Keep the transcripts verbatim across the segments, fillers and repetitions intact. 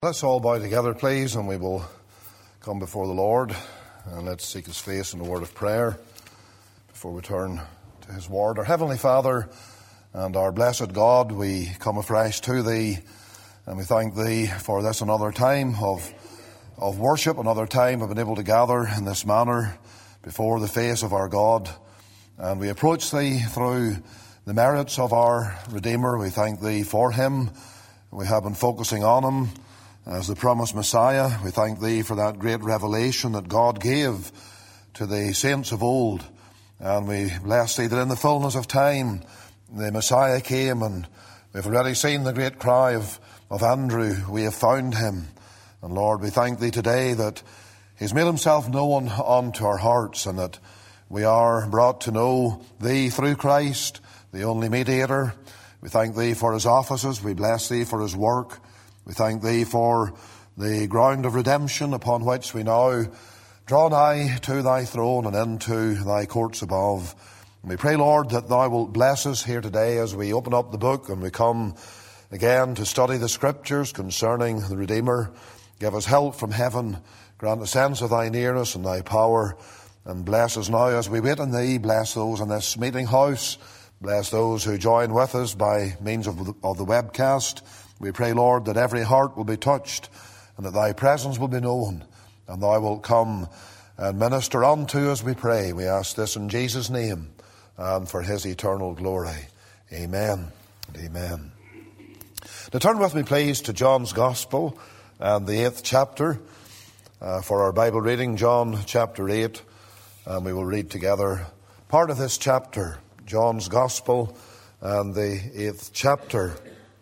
Let's all bow together, please, and we will come before the Lord, and let's seek His face in a word of prayer before we turn to His word. Our Heavenly Father and our blessed God, we come afresh to Thee, and we thank Thee for this another time of, of worship, another time of being able to gather in this manner before the face of our God. And we approach Thee through the merits of our Redeemer. We thank Thee for Him. We have been focusing on Him as the promised Messiah. We thank Thee for that great revelation that God gave to the saints of old. And we bless Thee that in the fullness of time the Messiah came, and we've already seen the great cry of, of Andrew, "We have found Him." And Lord, we thank Thee today that He's made Himself known unto our hearts, and that we are brought to know Thee through Christ, the only mediator. We thank Thee for His offices. We bless Thee for His work. We thank Thee for the ground of redemption upon which we now draw nigh to Thy throne and into Thy courts above. And we pray, Lord, that Thou wilt bless us here today as we open up the book and we come again to study the Scriptures concerning the Redeemer. Give us help from heaven. Grant a sense of Thy nearness and Thy power. And bless us now as we wait on Thee. Bless those in this meeting house. Bless those who join with us by means of the, of the webcast. We pray, Lord, that every heart will be touched and that Thy presence will be known, and Thou wilt come and minister unto us, we pray. We ask this in Jesus' name and for His eternal glory. Amen and amen. Now turn with me, please, to John's Gospel and the eighth chapter uh, for our Bible reading, John chapter eight, and we will read together part of this chapter, John's Gospel and the eighth chapter.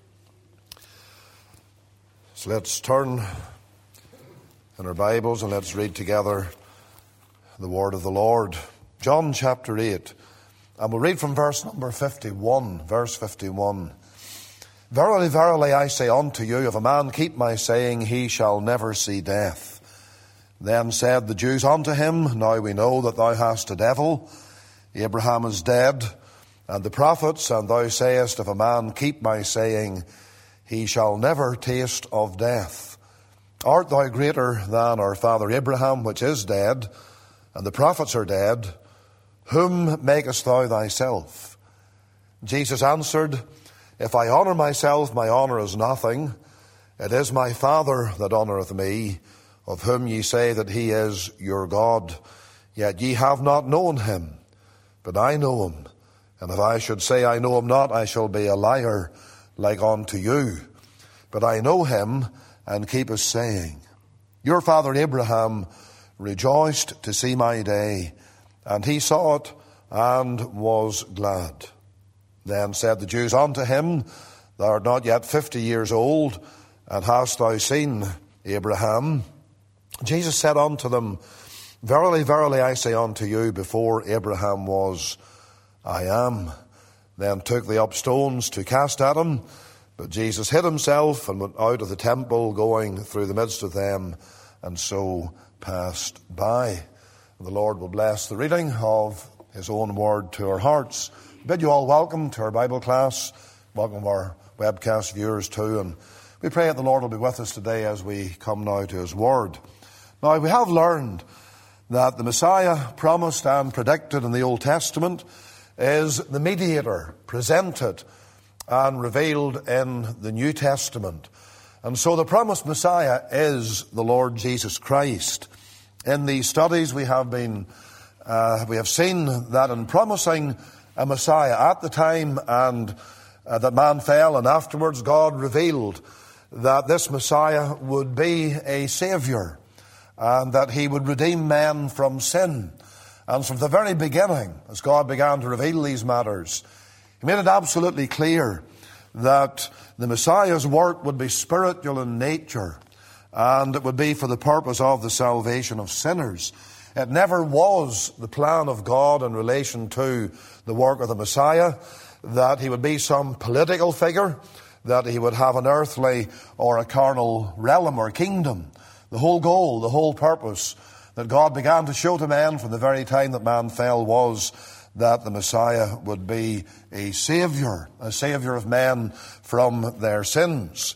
So let's turn in our Bibles and let's read together the word of the Lord. John chapter eight, and we'll read from verse number fifty-one. Verse fifty-one. "Verily, verily, I say unto you, if a man keep my saying, he shall never see death. Then said the Jews unto him, Now we know that thou hast a devil. Abraham is dead, and the prophets, and thou sayest, if a man keep my saying, he shall never taste of death. Art thou greater than our father Abraham, which is dead, and the prophets are dead? Whom makest thou thyself? Jesus answered, If I honour myself, my honour is nothing. It is my Father that honoureth me, of whom ye say that he is your God. Yet ye have not known him, but I know him. And if I should say I know him not, I shall be a liar like unto you. But I know him, and keep his saying. Your father Abraham rejoiced to see my day, and he saw it, and was glad. Then said the Jews unto him, Thou art not yet fifty years old, and hast thou seen Abraham? Jesus said unto them, Verily, verily, I say unto you, before Abraham was, I am. Then took they up stones to cast at him. But Jesus hid himself and went out of the temple, going through the midst of them, and so passed by." The Lord will bless the reading of His own word to our hearts. I bid you all welcome to our Bible class. Welcome our webcast viewers too. And we pray that the Lord will be with us today as we come now to His word. Now, we have learned that the Messiah promised and predicted in the Old Testament is the mediator presented and revealed in the New Testament. And so the promised Messiah is the Lord Jesus Christ. In these studies we have been, uh, we have seen that in promising a Messiah at the time and uh, that man fell, and afterwards God revealed that this Messiah would be a Saviour and that He would redeem men from sin. And from the very beginning, as God began to reveal these matters, He made it absolutely clear that the Messiah's work would be spiritual in nature, and it would be for the purpose of the salvation of sinners. It never was the plan of God in relation to the work of the Messiah that He would be some political figure, that He would have an earthly or a carnal realm or kingdom. The whole goal, the whole purpose that God began to show to man from the very time that man fell was that the Messiah would be a Saviour, a Saviour of men from their sins.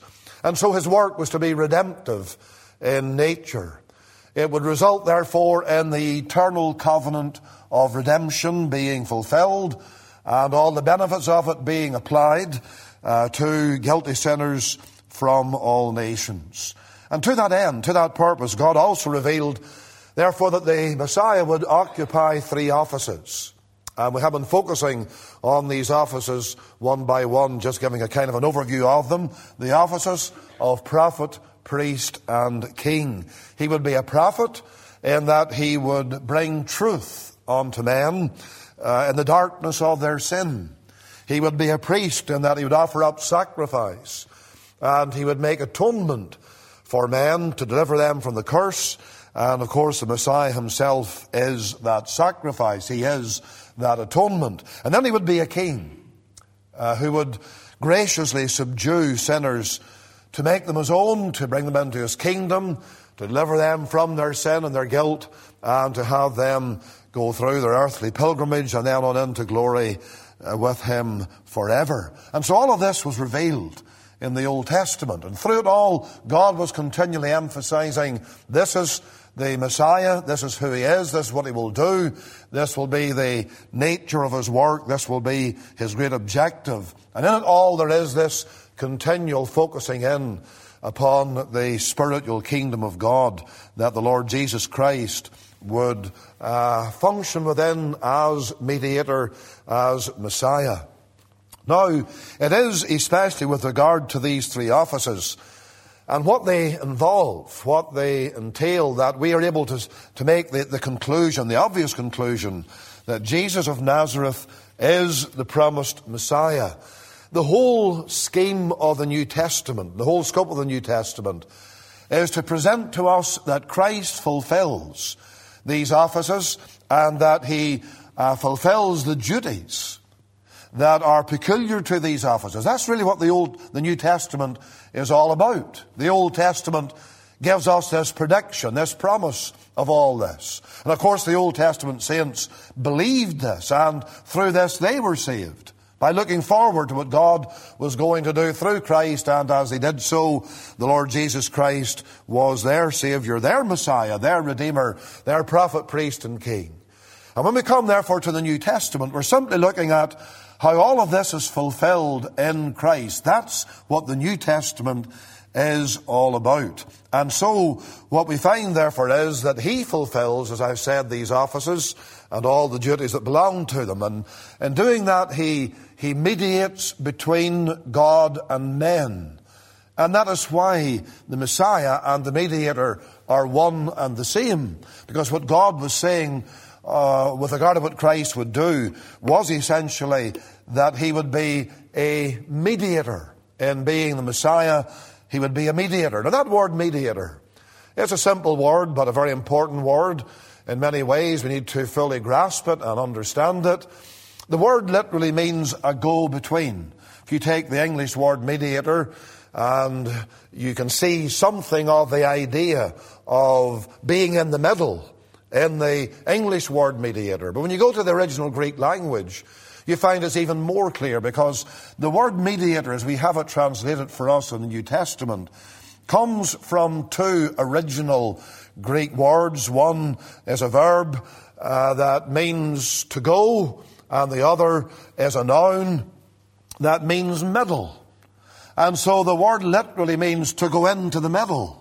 And so his work was to be redemptive in nature. It would result, therefore, in the eternal covenant of redemption being fulfilled and all the benefits of it being applied uh, to guilty sinners from all nations. And to that end, to that purpose, God also revealed, therefore, that the Messiah would occupy three offices. And we have been focusing on these offices one by one, just giving a kind of an overview of them. The offices of prophet, priest, and king. He would be a prophet in that he would bring truth unto men uh, in the darkness of their sin. He would be a priest in that he would offer up sacrifice, and he would make atonement for men to deliver them from the curse. And of course, the Messiah himself is that sacrifice. He is that atonement. And then he would be a king uh, who would graciously subdue sinners to make them his own, to bring them into his kingdom, to deliver them from their sin and their guilt, and to have them go through their earthly pilgrimage and then on into glory uh, with him forever. And so all of this was revealed in the Old Testament. And through it all, God was continually emphasizing, this is the Messiah, this is who he is, this is what he will do, this will be the nature of his work, this will be his great objective. And in it all there is this continual focusing in upon the spiritual kingdom of God that the Lord Jesus Christ would uh, function within as mediator, as Messiah. Now, it is especially with regard to these three offices and what they involve, what they entail, that we are able to, to make the, the conclusion, the obvious conclusion, that Jesus of Nazareth is the promised Messiah. The whole scheme of the New Testament, the whole scope of the New Testament, is to present to us that Christ fulfills these offices and that he uh, fulfills the duties that are peculiar to these offices. That's really what the Old, the New Testament is all about. The Old Testament gives us this prediction, this promise of all this. And of course the Old Testament saints believed this, and through this they were saved, by looking forward to what God was going to do through Christ, and as they did so, the Lord Jesus Christ was their Savior, their Messiah, their Redeemer, their prophet, priest, and king. And when we come therefore to the New Testament, we're simply looking at how all of this is fulfilled in Christ. That's what the New Testament is all about. And so what we find therefore is that he fulfills, as I've said, these offices and all the duties that belong to them. And in doing that, he, he mediates between God and men. And that is why the Messiah and the mediator are one and the same. Because what God was saying uh, with regard to what Christ would do was essentially that he would be a mediator. In being the Messiah, he would be a mediator. Now that word mediator, it's a simple word, but a very important word. In many ways, we need to fully grasp it and understand it. The word literally means a go-between. If you take the English word mediator, and you can see something of the idea of being in the middle in the English word mediator. But when you go to the original Greek language, you find it's even more clear, because the word mediator, as we have it translated for us in the New Testament, comes from two original Greek words. One is a verb uh, that means to go, and the other is a noun that means middle. And so the word literally means to go into the middle.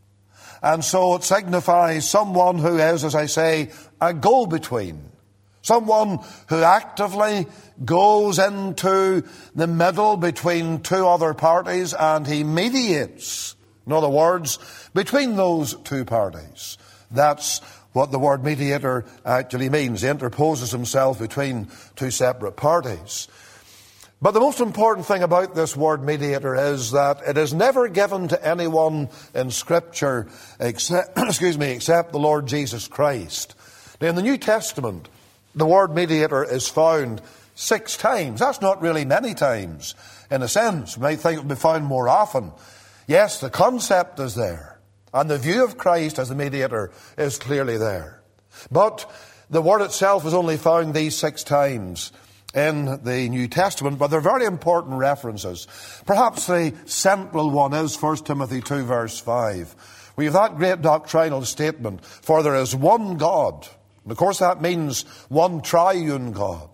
And so it signifies someone who is, as I say, a go-between. Someone who actively goes into the middle between two other parties, and he mediates, in other words, between those two parties. That's what the word mediator actually means. He interposes himself between two separate parties. But the most important thing about this word mediator is that it is never given to anyone in Scripture except, excuse me, except the Lord Jesus Christ. Now, in the New Testament, the word mediator is found six times. That's not really many times. In a sense, we might think it would be found more often. Yes, the concept is there, and the view of Christ as the mediator is clearly there. But the word itself is only found these six times. in the New Testament, but they're very important references. Perhaps the central one is First Timothy two verse five. We have that great doctrinal statement, for there is one God. And of course that means one triune God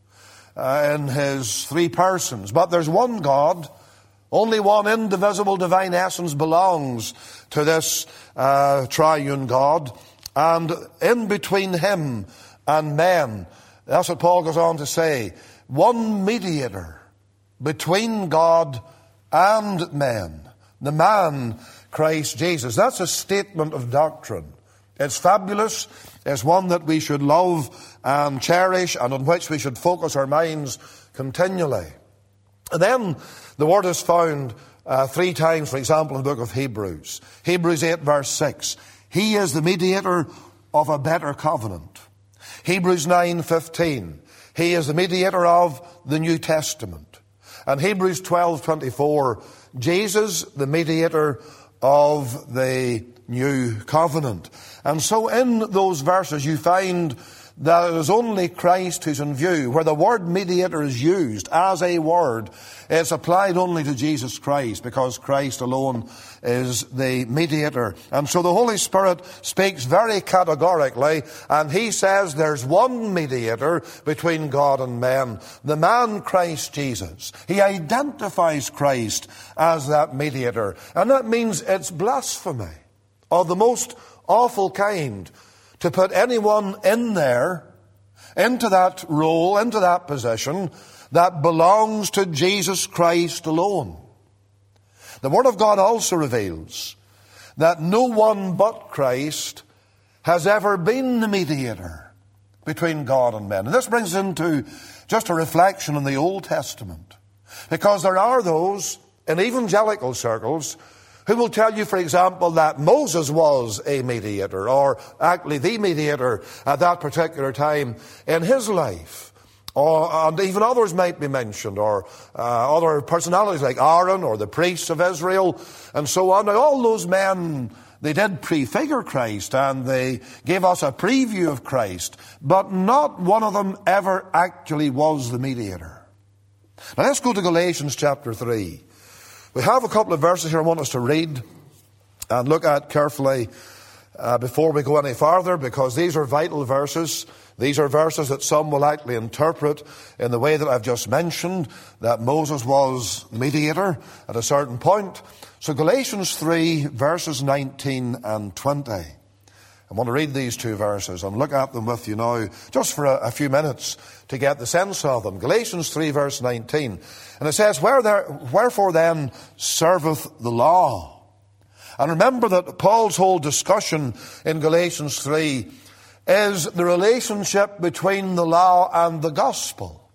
uh, in his three persons. But there's one God. Only one indivisible divine essence belongs to this uh, triune God. And in between him and men, that's what Paul goes on to say, one mediator between God and men, the man Christ Jesus. That's a statement of doctrine. It's fabulous. It's one that we should love and cherish and on which we should focus our minds continually. And then the word is found uh, three times, for example, in the book of Hebrews. Hebrews eight verse six. He is the mediator of a better covenant. Hebrews nine fifteen. He is the mediator of the New Testament. And Hebrews twelve twenty-four. Jesus, the mediator of the New Covenant. And so in those verses you find that it is only Christ who's in view. Where the word mediator is used as a word, it's applied only to Jesus Christ, because Christ alone is the mediator. And so the Holy Spirit speaks very categorically, and he says there's one mediator between God and men, the man Christ Jesus. He identifies Christ as that mediator. And that means it's blasphemy of the most awful kind to put anyone in there, into that role, into that position, that belongs to Jesus Christ alone. The Word of God also reveals that no one but Christ has ever been the mediator between God and men. And this brings us into just a reflection on the Old Testament. Because there are those in evangelical circles who will tell you, for example, that Moses was a mediator, or actually the mediator at that particular time in his life. Or, and even others might be mentioned, or uh, other personalities like Aaron or the priests of Israel and so on. Now, all those men, they did prefigure Christ and they gave us a preview of Christ, but not one of them ever actually was the mediator. Now let's go to Galatians chapter three. We have a couple of verses here I want us to read and look at carefully uh, before we go any farther, because these are vital verses. These are verses that some will actually interpret in the way that I've just mentioned, that Moses was mediator at a certain point. So Galatians three, verses nineteen and twenty. I want to read these two verses and look at them with you now, just for a, a few minutes to get the sense of them. Galatians three, verse nineteen. And it says, Where there, Wherefore then serveth the law? And remember that Paul's whole discussion in Galatians three is the relationship between the law and the gospel.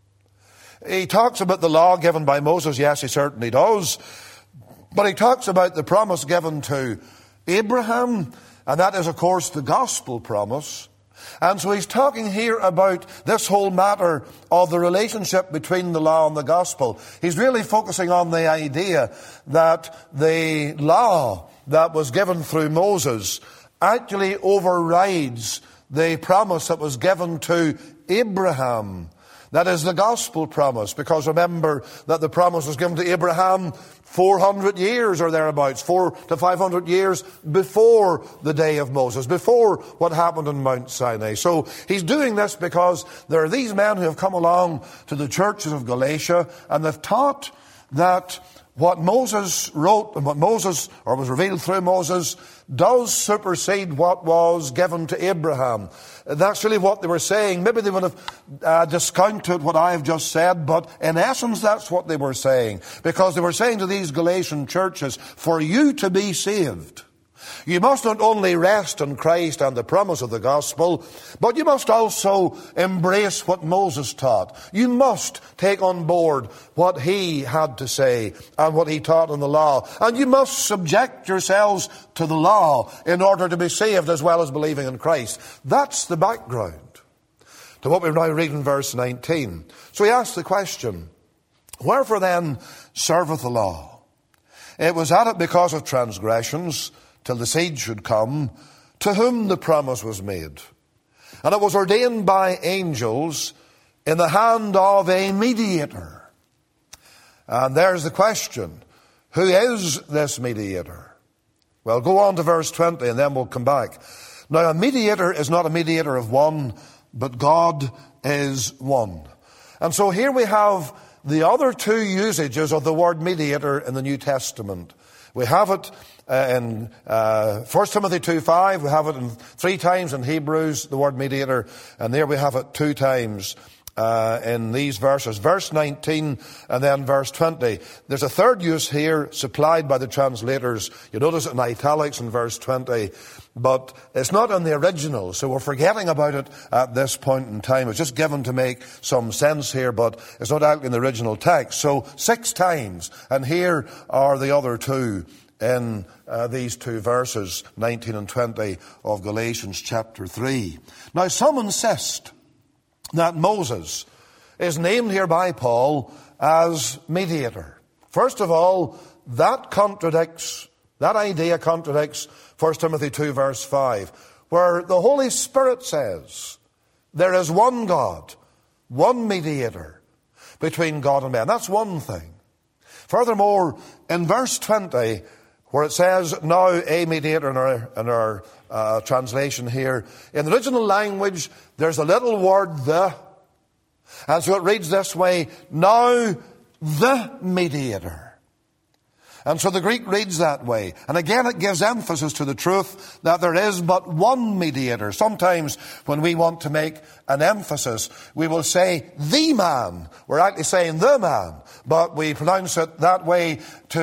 He talks about the law given by Moses. Yes, he certainly does. But he talks about the promise given to Abraham, and that is, of course, the gospel promise. And so he's talking here about this whole matter of the relationship between the law and the gospel. He's really focusing on the idea that the law that was given through Moses actually overrides the promise that was given to Abraham. That is the gospel promise, because remember that the promise was given to Abraham four hundred years or thereabouts, four to five hundred years before the day of Moses, before what happened on Mount Sinai. So he's doing this because there are these men who have come along to the churches of Galatia and they've taught that what Moses wrote and what Moses, or was revealed through Moses, does supersede what was given to Abraham. That's really what they were saying. Maybe they would have uh, discounted what I have just said, but in essence that's what they were saying. Because they were saying to these Galatian churches, for you to be saved, you must not only rest in Christ and the promise of the gospel, but you must also embrace what Moses taught. You must take on board what he had to say and what he taught in the law. And you must subject yourselves to the law in order to be saved as well as believing in Christ. That's the background to what we now read in verse nineteen. So he asks the question, wherefore then serveth the law? It was added because of transgressions, till the seed should come, to whom the promise was made. And it was ordained by angels in the hand of a mediator. And there's the question, who is this mediator? Well, go on to verse twenty and then we'll come back. Now, a mediator is not a mediator of one, but God is one. And so here we have the other two usages of the word mediator in the New Testament. We have it uh, in uh, First Timothy two five, we have it in three times in Hebrews, the word mediator, and there we have it two times uh, in these verses. Verse nineteen and then verse twenty. There's a third use here supplied by the translators. You notice it in italics in verse twenty. But it's not in the original, so we're forgetting about it at this point in time. It's just given to make some sense here, but it's not actually in the original text. So six times, and here are the other two in uh, these two verses, nineteen and twenty of Galatians chapter three. Now, some insist that Moses is named here by Paul as mediator. First of all, that contradicts, that idea contradicts First Timothy two verse five, where the Holy Spirit says, there is one God, one mediator between God and man. That's one thing. Furthermore, in verse twenty, where it says, now a mediator in our, in our uh, translation here, in the original language, there's a little word, the, and so it reads this way, now the mediator. And so the Greek reads that way. And again, it gives emphasis to the truth that there is but one mediator. Sometimes when we want to make an emphasis, we will say the man. We're actually saying the man, but we pronounce it that way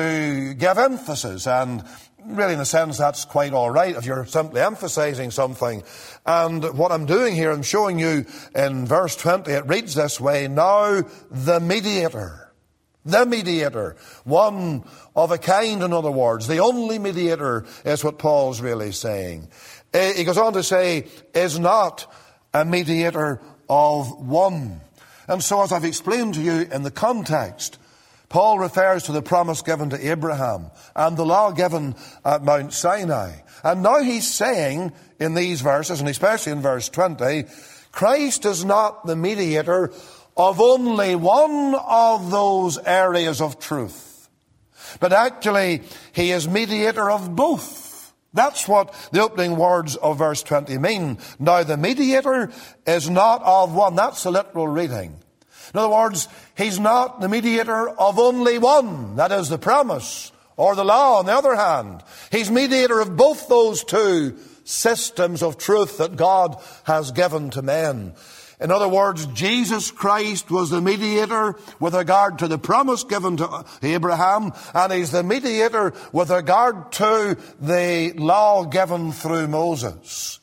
to give emphasis. And really, in a sense, that's quite all right if you're simply emphasizing something. And what I'm doing here, I'm showing you in verse twenty, it reads this way, now the mediator. The mediator, one of a kind, in other words. The only mediator is what Paul's really saying. He goes on to say, is not a mediator of one. And so, as I've explained to you in the context, Paul refers to the promise given to Abraham and the law given at Mount Sinai. And now he's saying in these verses, and especially in verse twenty, Christ is not the mediator of only one of those areas of truth, but actually he is mediator of both. That's what the opening words of verse twenty mean. Now the mediator is not of one. That's the literal reading. In other words, he's not the mediator of only one. That is the promise or the law on the other hand. He's mediator of both those two systems of truth that God has given to men. In other words, Jesus Christ was the mediator with regard to the promise given to Abraham, and he's the mediator with regard to the law given through Moses.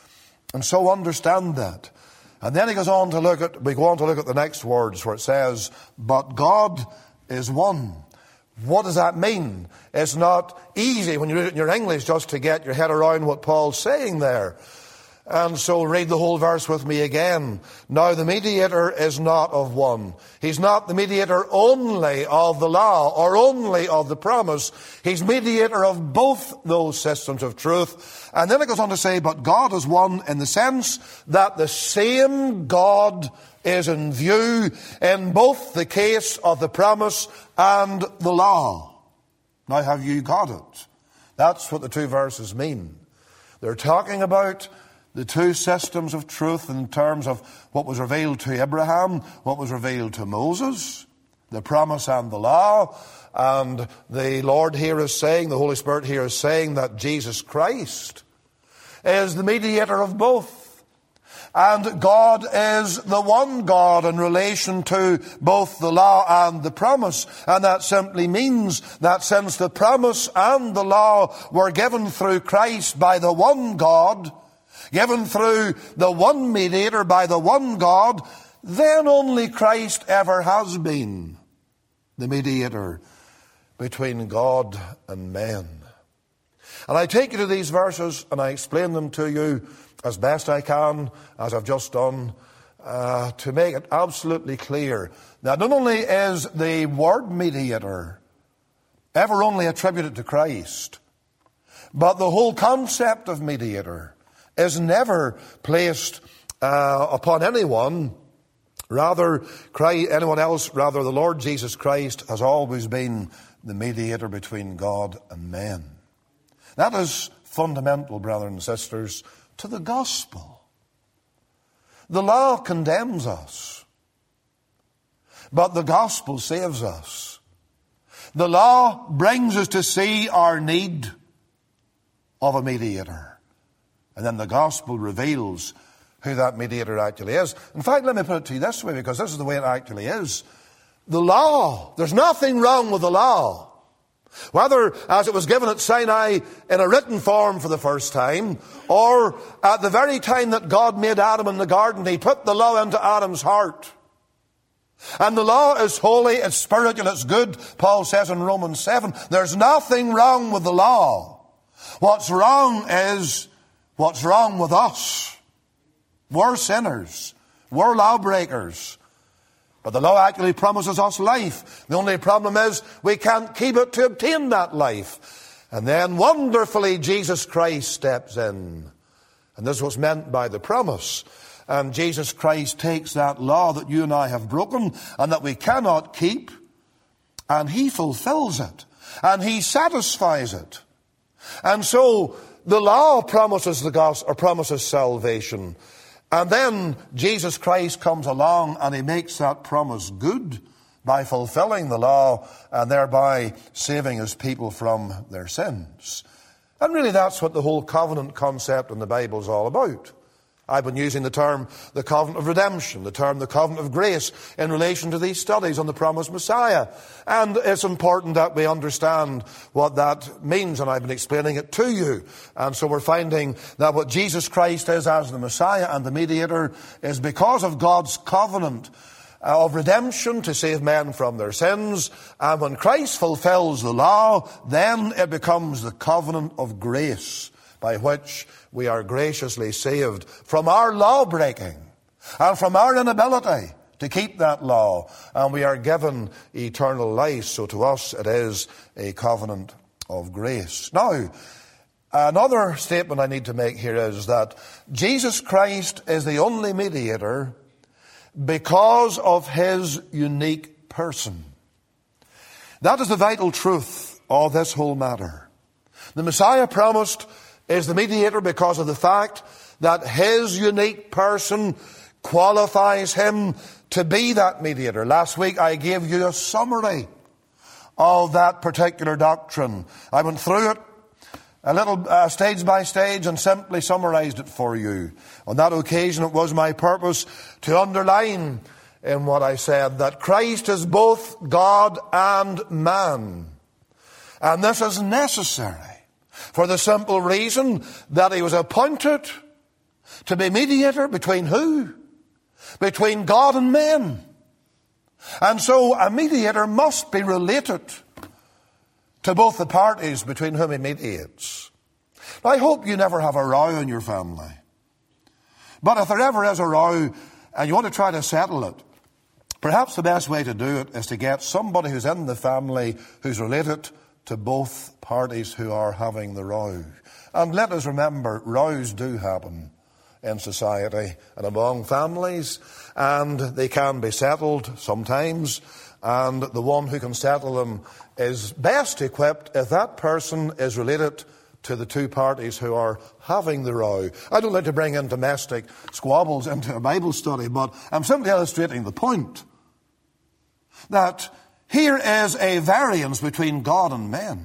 And so understand that. And then he goes on to look at, we go on to look at the next words where it says, but God is one. What does that mean? It's not easy when you read it in your English just to get your head around what Paul's saying there. And so read the whole verse with me again. Now the mediator is not of one. He's not the mediator only of the law or only of the promise. He's mediator of both those systems of truth. And then it goes on to say, but God is one in the sense that the same God is in view in both the case of the promise and the law. Now have you got it? That's what the two verses mean. They're talking about the two systems of truth in terms of what was revealed to Abraham, what was revealed to Moses, the promise and the law. And the Lord here is saying, the Holy Spirit here is saying that Jesus Christ is the mediator of both. And God is the one God in relation to both the law and the promise. And that simply means that since the promise and the law were given through Christ by the one God, given through the one mediator by the one God, then only Christ ever has been the mediator between God and men. And I take you to these verses and I explain them to you as best I can, as I've just done, uh, to make it absolutely clear that not only is the word mediator ever only attributed to Christ, but the whole concept of mediator is never placed uh, upon anyone Rather, anyone else, rather the Lord Jesus Christ has always been the mediator between God and men. That is fundamental, brothers and sisters, to the gospel. The law condemns us, but the gospel saves us. The law brings us to see our need of a mediator. And then the gospel reveals who that mediator actually is. In fact, let me put it to you this way, because this is the way it actually is. The law, there's nothing wrong with the law. Whether as it was given at Sinai in a written form for the first time, or at the very time that God made Adam in the garden, he put the law into Adam's heart. And the law is holy, it's spiritual, it's good, Paul says in Romans seven. There's nothing wrong with the law. What's wrong is what's wrong with us. We're sinners. We're lawbreakers. But the law actually promises us life. The only problem is we can't keep it to obtain that life. And then wonderfully Jesus Christ steps in. And this was meant by the promise. And Jesus Christ takes that law that you and I have broken and that we cannot keep, and he fulfills it. And he satisfies it. And so the law promises the gospel, or promises salvation. And then Jesus Christ comes along and he makes that promise good by fulfilling the law and thereby saving his people from their sins. And really that's what the whole covenant concept in the Bible is all about. I've been using the term the covenant of redemption, the term the covenant of grace in relation to these studies on the promised Messiah. And it's important that we understand what that means, and I've been explaining it to you. And so we're finding that what Jesus Christ is as the Messiah and the mediator is because of God's covenant of redemption to save men from their sins. And when Christ fulfills the law, then it becomes the covenant of grace, by which we are graciously saved from our law breaking and from our inability to keep that law. And we are given eternal life. So to us it is a covenant of grace. Now, another statement I need to make here is that Jesus Christ is the only mediator because of his unique person. That is the vital truth of this whole matter. The Messiah promised is the mediator because of the fact that his unique person qualifies him to be that mediator. Last week I gave you a summary of that particular doctrine. I went through it a little uh, stage by stage and simply summarized it for you. On that occasion it was my purpose to underline in what I said that Christ is both God and man. And this is necessary for the simple reason that he was appointed to be mediator between who? Between God and men. And so a mediator must be related to both the parties between whom he mediates. Now, I hope you never have a row in your family. But if there ever is a row and you want to try to settle it, perhaps the best way to do it is to get somebody who's in the family who's related to both parties who are having the row. And let us remember, rows do happen in society and among families, and they can be settled sometimes, and the one who can settle them is best equipped if that person is related to the two parties who are having the row. I don't like to bring in domestic squabbles into a Bible study, but I'm simply illustrating the point that here is a variance between God and men.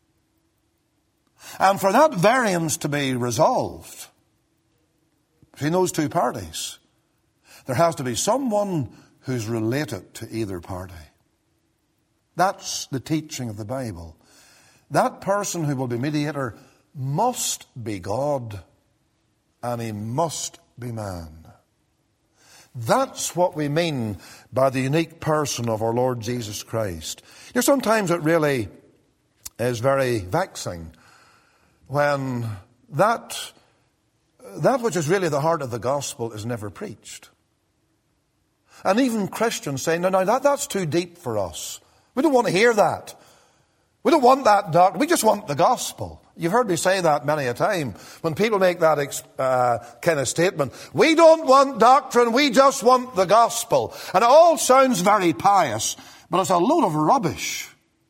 And for that variance to be resolved between those two parties, there has to be someone who's related to either party. That's the teaching of the Bible. That person who will be mediator must be God, and he must be man. That's what we mean by the unique person of our Lord Jesus Christ. You know, sometimes it really is very vexing when that, that which is really the heart of the gospel is never preached. And even Christians say, no, no, that, that's too deep for us. We don't want to hear that. We don't want that doctrine. We just want the gospel. You've heard me say that many a time. When people make that uh, kind of statement, we don't want doctrine, we just want the gospel. And it all sounds very pious, but it's a load of rubbish.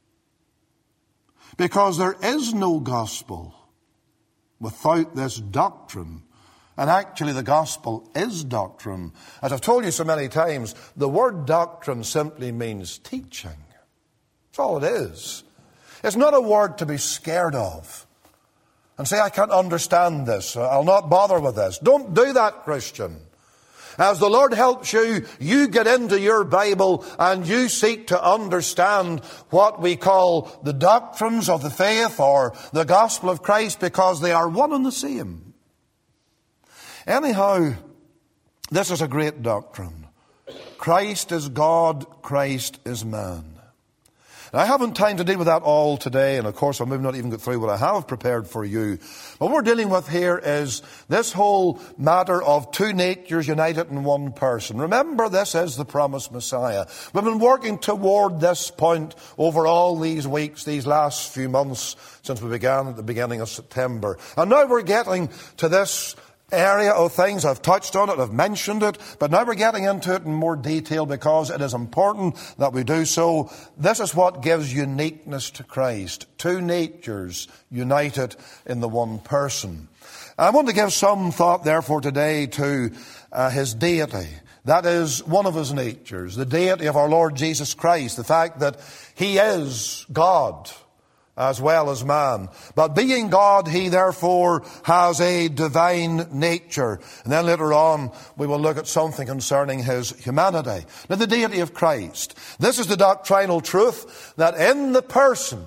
Because there is no gospel without this doctrine. And actually the gospel is doctrine. As I've told you so many times, the word doctrine simply means teaching. That's all it is. It's not a word to be scared of and say, I can't understand this, I'll not bother with this. Don't do that, Christian. As the Lord helps you, you get into your Bible and you seek to understand what we call the doctrines of the faith or the gospel of Christ, because they are one and the same. Anyhow, this is a great doctrine. Christ is God, Christ is man. Now, I haven't time to deal with that all today, and of course I may not even get through what I have prepared for you. What we're dealing with here is this whole matter of two natures united in one person. Remember, this is the promised Messiah. We've been working toward this point over all these weeks, these last few months, since we began at the beginning of September. And now we're getting to this area of things. I've touched on it, I've mentioned it, but now we're getting into it in more detail because it is important that we do so. This is what gives uniqueness to Christ. Two natures united in the one person. I want to give some thought, therefore, today to uh, his deity. That is one of his natures, the deity of our Lord Jesus Christ, the fact that he is God as well as man. But being God, he therefore has a divine nature. And then later on, we will look at something concerning his humanity. Now, the deity of Christ. This is the doctrinal truth, that in the person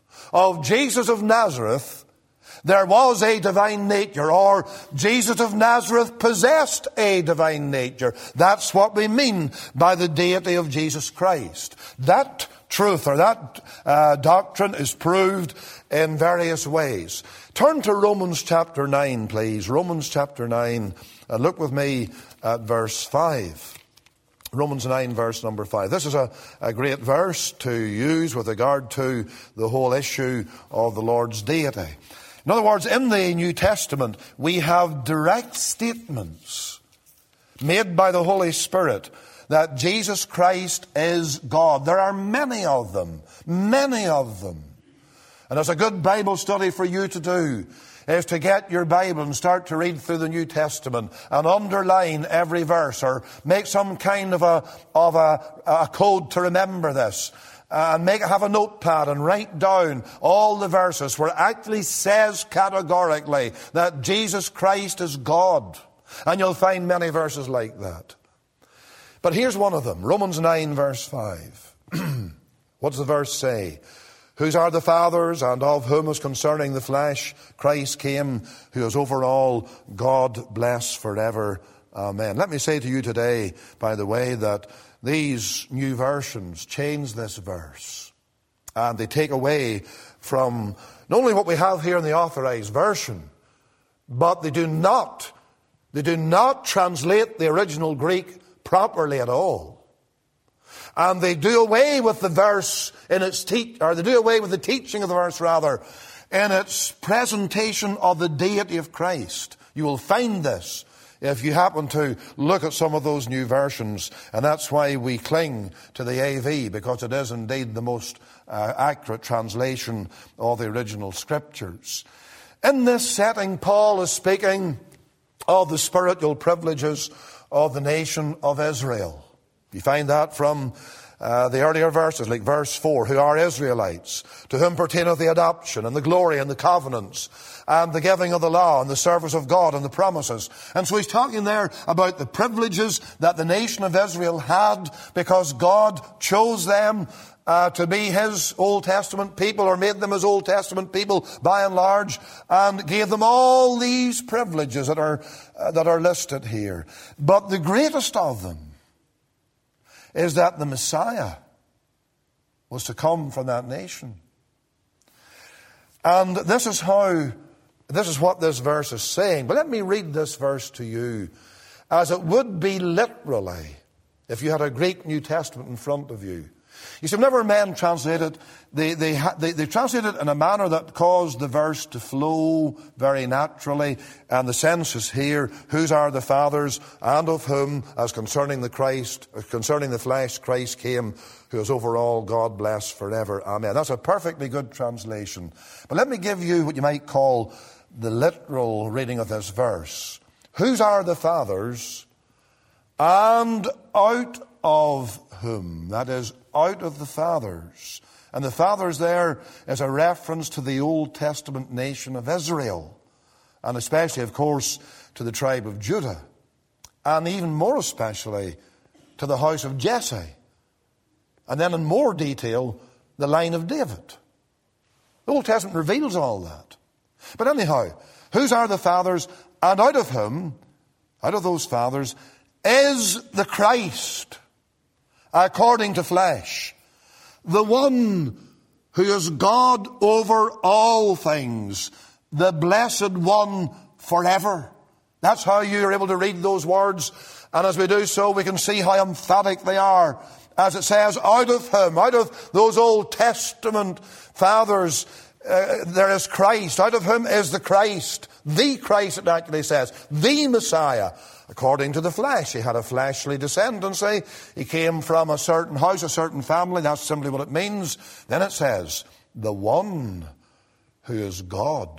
of Jesus of Nazareth, there was a divine nature, or Jesus of Nazareth possessed a divine nature. That's what we mean by the deity of Jesus Christ. That truth, or that uh, doctrine, is proved in various ways. Turn to Romans chapter nine, please. Romans chapter nine, and look with me at verse five. Romans nine, verse number five. This is a, a great verse to use with regard to the whole issue of the Lord's deity. In other words, in the New Testament, we have direct statements made by the Holy Spirit that Jesus Christ is God. There are many of them, many of them. And it's a good Bible study for you to do, is to get your Bible and start to read through the New Testament and underline every verse, or make some kind of a, of a, a code to remember this. And make have a notepad and write down all the verses where it actually says categorically that Jesus Christ is God. And you'll find many verses like that. But here's one of them, Romans nine, verse five. What does the verse say? Whose are the fathers, and of whom is concerning the flesh Christ came, who is over all, God bless forever. Amen. Let me say to you today, by the way, that these new versions change this verse. And they take away from not only what we have here in the Authorized Version, but they do not, they do not translate the original Greek properly at all. And they do away with the verse in its te- or they do away with the teaching of the verse, rather, in its presentation of the deity of Christ. You will find this if you happen to look at some of those new versions, and that's why we cling to the A V, because it is indeed the most uh, accurate translation of the original Scriptures. In this setting, Paul is speaking of the spiritual privileges of the nation of Israel. You find that from uh, the earlier verses, like verse four, who are Israelites, to whom pertaineth the adoption and the glory and the covenants and the giving of the law and the service of God and the promises. And so he's talking there about the privileges that the nation of Israel had because God chose them uh, to be his Old Testament people, or made them his Old Testament people by and large, and gave them all these privileges that are uh, that are listed here. But the greatest of them is that the Messiah was to come from that nation. And this is how, this is what this verse is saying. But let me read this verse to you as it would be literally if you had a Greek New Testament in front of you. You see, whenever men translate it, they, they, ha- they, they translate it in a manner that caused the verse to flow very naturally. And the sense is here, whose are the fathers, and of whom, as concerning the Christ, concerning the flesh, Christ came, who is over all, God bless forever. Amen. That's a perfectly good translation. But let me give you what you might call the literal reading of this verse. Whose are the fathers, and out of whom? That is, out of the fathers. And the fathers there is a reference to the Old Testament nation of Israel, and especially, of course, to the tribe of Judah, and even more especially to the house of Jesse, and then in more detail, the line of David. The Old Testament reveals all that. But anyhow, whose are the fathers, and out of whom, out of those fathers, is the Christ, according to flesh, the one who is God over all things, the blessed one forever. That's how you're able to read those words. And as we do so, we can see how emphatic they are. As it says, out of him, out of those Old Testament fathers, uh, there is Christ. Out of whom is the Christ, the Christ, it actually says, the Messiah. According to the flesh, he had a fleshly descendancy. He came from a certain house, a certain family. That's simply what it means. Then it says, the one who is God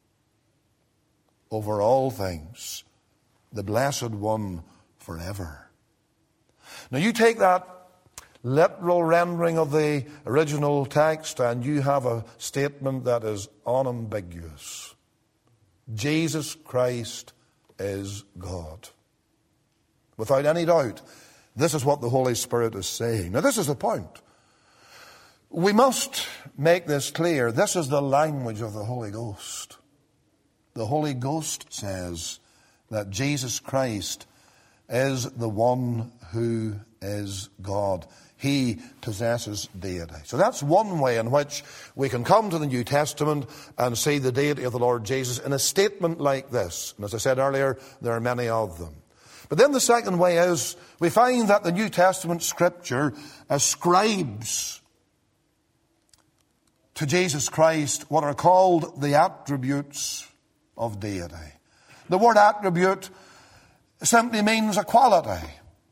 over all things, the blessed one forever. Now you take that literal rendering of the original text and you have a statement that is unambiguous. Jesus Christ is God. Without any doubt, this is what the Holy Spirit is saying. Now, this is the point. We must make this clear. This is the language of the Holy Ghost. The Holy Ghost says that Jesus Christ is the one who is God. He possesses deity. So that's one way in which we can come to the New Testament and see the deity of the Lord Jesus in a statement like this. And as I said earlier, there are many of them. But then the second way is we find that the New Testament Scripture ascribes to Jesus Christ what are called the attributes of deity. The word attribute simply means a quality.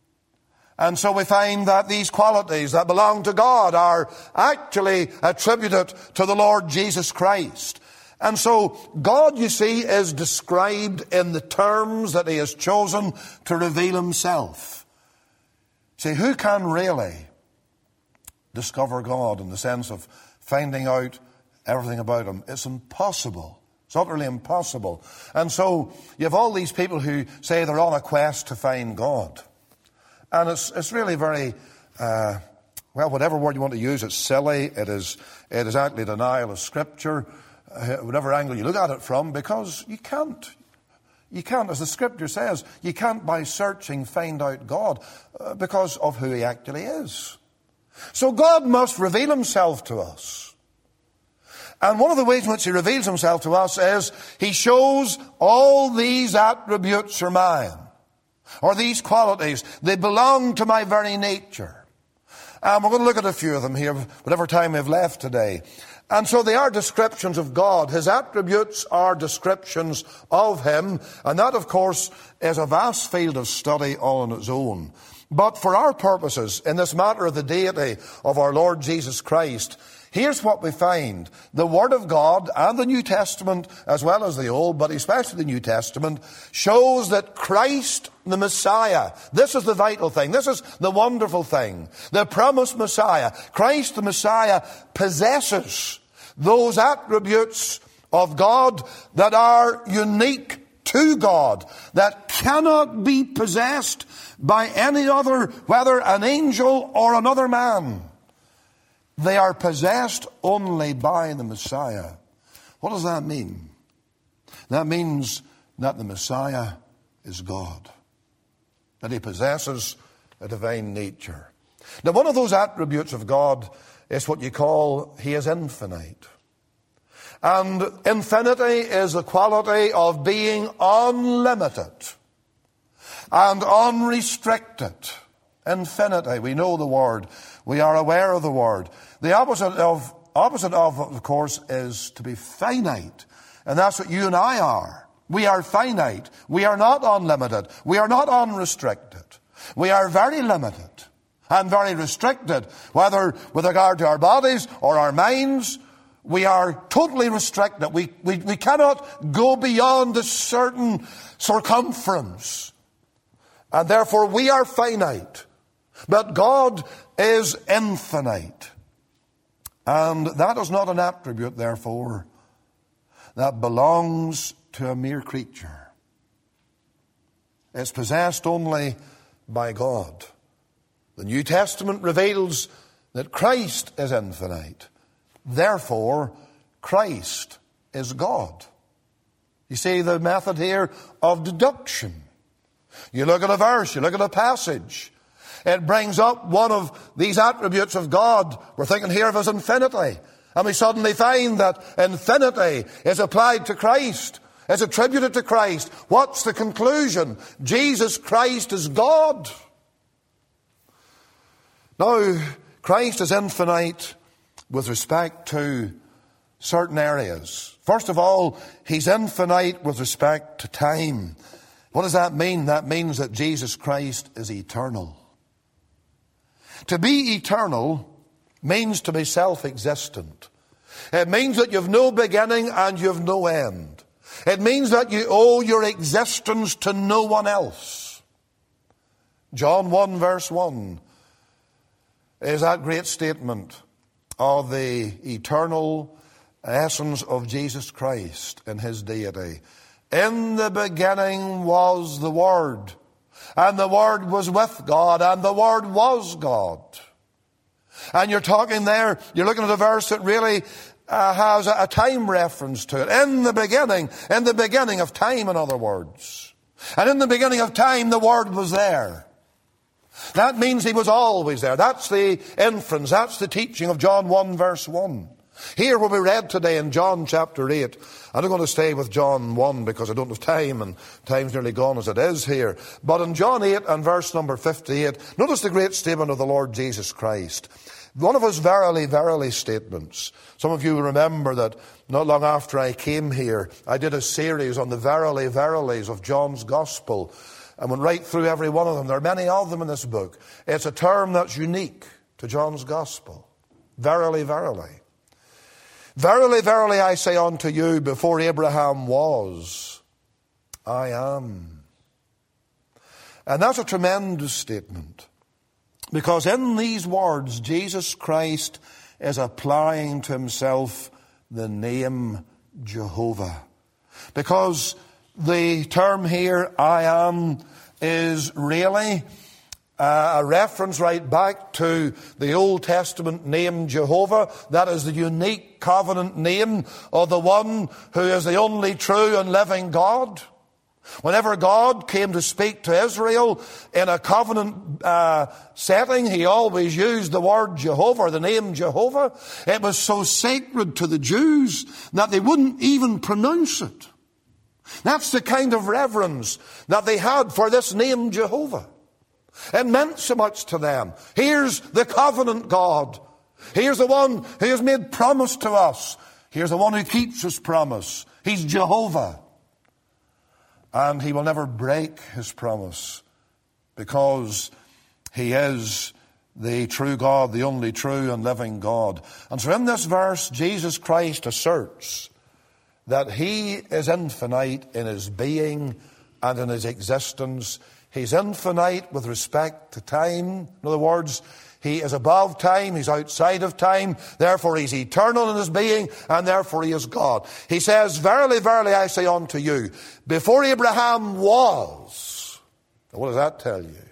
And so we find that these qualities that belong to God are actually attributed to the Lord Jesus Christ. And so God, you see, is described in the terms that he has chosen to reveal himself. See, who can really discover God in the sense of finding out everything about him? It's impossible. It's utterly impossible. And so you have all these people who say they're on a quest to find God. And it's it's really very, uh, well, whatever word you want to use, it's silly. It is it is actually denial of Scripture, uh, whatever angle you look at it from, because you can't. You can't, as the Scripture says, you can't by searching find out God uh, because of who he actually is. So God must reveal himself to us. And one of the ways in which he reveals himself to us is he shows all these attributes are mine. Or these qualities, they belong to my very nature. And we're going to look at a few of them here, whatever time we've left today. And so they are descriptions of God. His attributes are descriptions of him. And that, of course, is a vast field of study all on its own. But for our purposes, in this matter of the deity of our Lord Jesus Christ, here's what we find. The Word of God and the New Testament, as well as the Old, but especially the New Testament, shows that Christ, the Messiah, this is the vital thing. This is the wonderful thing. The promised Messiah, Christ the Messiah, possesses those attributes of God that are unique to God, that cannot be possessed by any other, whether an angel or another man. They are possessed only by the Messiah. What does that mean? That means that the Messiah is God, that he possesses a divine nature. Now, one of those attributes of God is what you call he is infinite. And infinity is the quality of being unlimited and unrestricted. Infinity, we know the word. We are aware of the Word. The opposite of, opposite of, of course, is to be finite. And that's what you and I are. We are finite. We are not unlimited. We are not unrestricted. We are very limited and very restricted, whether with regard to our bodies or our minds. We are totally restricted. We, we, we cannot go beyond a certain circumference. And therefore we are finite. But God is infinite. And that is not an attribute, therefore, that belongs to a mere creature. It's possessed only by God. The New Testament reveals that Christ is infinite. Therefore, Christ is God. You see the method here of deduction. You look at a verse, you look at a passage. It brings up one of these attributes of God. We're thinking here of his infinity. And we suddenly find that infinity is applied to Christ, is attributed to Christ. What's the conclusion? Jesus Christ is God. Now, Christ is infinite with respect to certain areas. First of all, he's infinite with respect to time. What does that mean? That means that Jesus Christ is eternal. To be eternal means to be self-existent. It means that you've no beginning and you've no end. It means that you owe your existence to no one else. John one verse one is that great statement of the eternal essence of Jesus Christ in his deity. In the beginning was the Word, and the Word was with God, and the Word was God. And you're talking there, you're looking at a verse that really uh, has a, a time reference to it. In the beginning, in the beginning of time, in other words. And in the beginning of time, the Word was there. That means he was always there. That's the inference, that's the teaching of John one verse one. Here what we read today in John chapter eight, I'm not going to stay with John one because I don't have time and time's nearly gone as it is here. But in John eight and verse number fifty-eight, notice the great statement of the Lord Jesus Christ. One of his verily, verily statements. Some of you remember that not long after I came here, I did a series on the verily, verilies of John's Gospel. I went right through every one of them. There are many of them in this book. It's a term that's unique to John's Gospel. Verily, verily. Verily, verily, I say unto you, before Abraham was, I am. And that's a tremendous statement. Because in these words, Jesus Christ is applying to himself the name Jehovah. Because the term here, I am, is really uh, a reference right back to the Old Testament name Jehovah. That is the unique covenant name of the one who is the only true and living God. Whenever God came to speak to Israel in a covenant uh, setting, he always used the word Jehovah, the name Jehovah. It was so sacred to the Jews that they wouldn't even pronounce it. That's the kind of reverence that they had for this name Jehovah. It meant so much to them. Here's the covenant God. Here's the one who has made promise to us. Here's the one who keeps his promise. He's Jehovah. And he will never break his promise because he is the true God, the only true and living God. And so in this verse, Jesus Christ asserts that he is infinite in his being and in his existence. He's infinite with respect to time. In other words, he is above time, he's outside of time, therefore he's eternal in his being, and therefore he is God. He says, verily, verily, I say unto you, before Abraham was. Now, what does that tell you?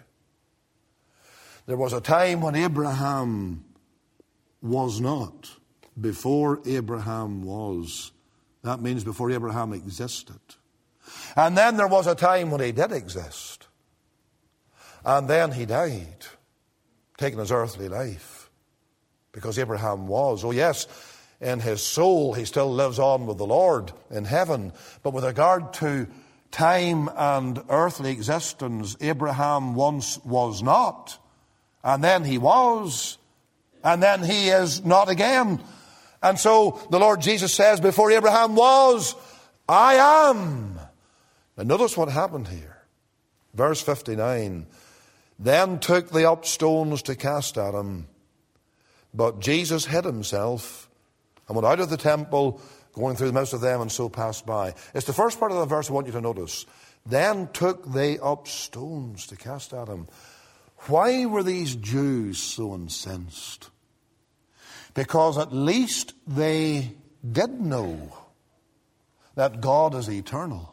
There was a time when Abraham was not. Before Abraham was. That means before Abraham existed. And then there was a time when he did exist. And then he died, taking his earthly life. Because Abraham was. Oh yes, in his soul he still lives on with the Lord in heaven. But with regard to time and earthly existence, Abraham once was not. And then he was. and then he is not again. And so the Lord Jesus says, before Abraham was, I am. And notice what happened here. Verse fifty-nine. Then took they up stones to cast at him. But Jesus hid himself and went out of the temple, going through the midst of them, and so passed by. It's the first part of the verse I want you to notice. Then took they up stones to cast at him. Why were these Jews so incensed? Because at least they did know that God is eternal.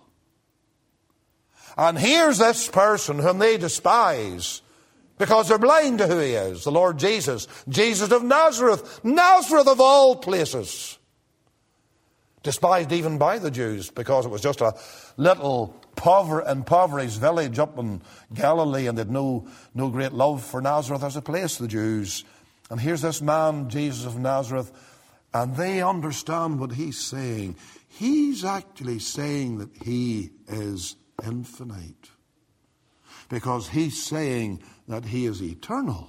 And here's this person whom they despise because they're blind to who he is, the Lord Jesus. Jesus of Nazareth, Nazareth of all places. Despised even by the Jews because it was just a little pover- impoverished village up in Galilee, and they had no, no great love for Nazareth as a place, the Jews. And here's this man, Jesus of Nazareth, and they understand what he's saying. He's actually saying that he is infinite, because he's saying that he is eternal.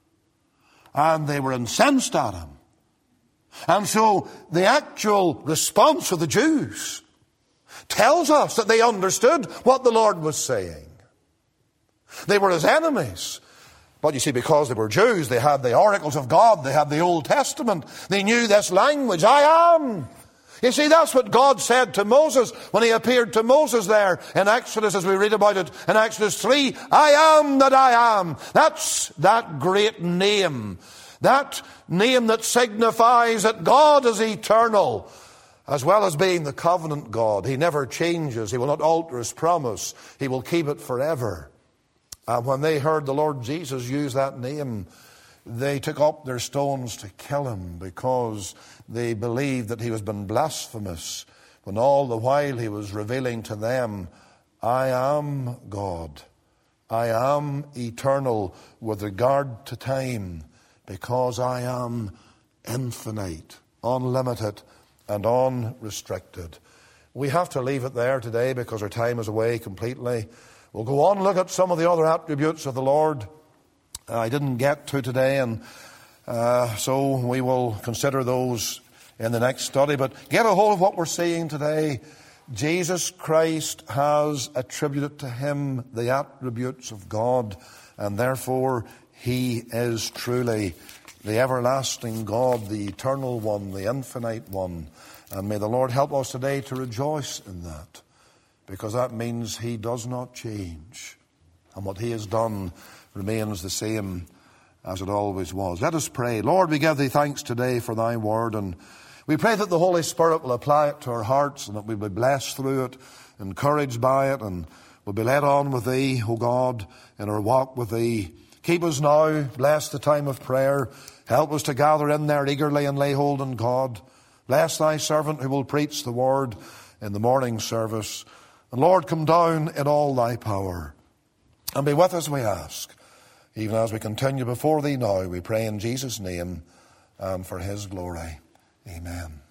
And they were incensed at him. And so the actual response of the Jews tells us that they understood what the Lord was saying. They were his enemies. But you see, because they were Jews, they had the oracles of God, they had the Old Testament, they knew this language, I am. You see, that's what God said to Moses when he appeared to Moses there in Exodus, as we read about it in Exodus three. I am that I am. That's that great name. That name that signifies that God is eternal, as well as being the covenant God. He never changes. He will not alter his promise. He will keep it forever. And when they heard the Lord Jesus use that name, they took up their stones to kill him, because they believed that he was being blasphemous, when all the while he was revealing to them, I am God. I am eternal with regard to time, because I am infinite, unlimited, and unrestricted. We have to leave it there today because our time is away completely. We'll go on and look at some of the other attributes of the Lord I didn't get to today, and uh, so we will consider those in the next study. But get a hold of what we're seeing today. Jesus Christ has attributed to him the attributes of God, and therefore he is truly the everlasting God, the eternal one, the infinite one. And may the Lord help us today to rejoice in that, because that means he does not change, and what he has done remains the same as it always was. Let us pray. Lord, we give thee thanks today for thy word, and we pray that the Holy Spirit will apply it to our hearts, and that we will be blessed through it, encouraged by it, and will be led on with thee, O God, in our walk with thee. Keep us now, bless the time of prayer, help us to gather in there eagerly and lay hold on God. Bless thy servant who will preach the word in the morning service. And Lord, come down in all thy power, and be with us, we ask. Even as we continue before thee now, we pray in Jesus' name and for his glory. Amen.